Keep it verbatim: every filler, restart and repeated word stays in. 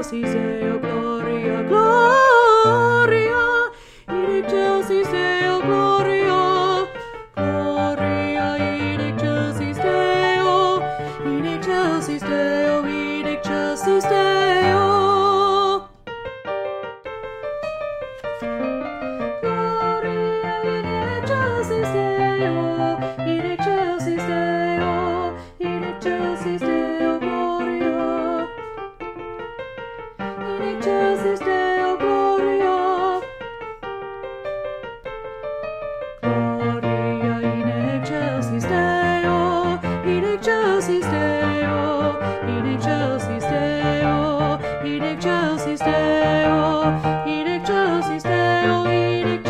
excelsis Deo, gloria, gloria, in excelsis Deo, gloria, gloria, in excelsis Deo, in excelsis Deo, in excelsis Deo. Gloria in excelsis Deo, in excelsis Deo, in excelsis Deo, gloria. In excelsis Deo, gloria. Gloria in excelsis Deo, in excelsis Deo, in excelsis Deo, in excelsis Deo, in excelsis Deo, in